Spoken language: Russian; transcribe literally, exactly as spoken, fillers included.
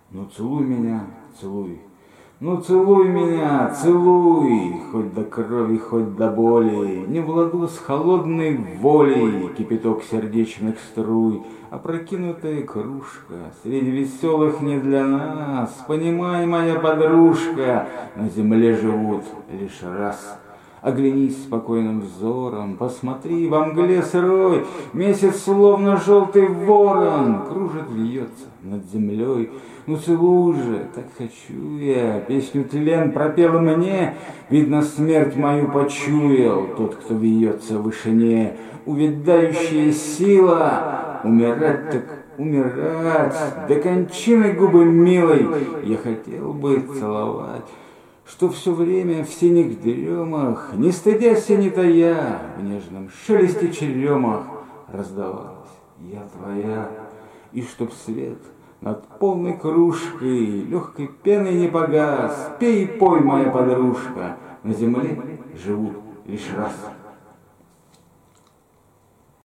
Ну целуй меня, целуй. Ну целуй меня, целуй, хоть до крови, хоть до боли, не владу с холодной волей кипяток сердечных струй, опрокинутая кружка среди веселых не для нас. Понимай, моя подружка, на земле живут лишь раз. Оглянись спокойным взором, посмотри, во мгле сырой месяц, словно желтый ворон, кружит, вьется над землей. Ну целуй же, так хочу я, песню тлен пропела мне, видно, смерть мою почуял тот, кто вьется в вышине. Увядающая сила, умирать так умирать, до кончины губы милой я хотел бы целовать, что все время в синих дремах, не стыдясь и не тая, в нежном шелесте черемах раздавалась я твоя, и чтоб свет над полной кружкой легкой пеной не погас. Пей и пой, моя подружка, на земле живут лишь раз.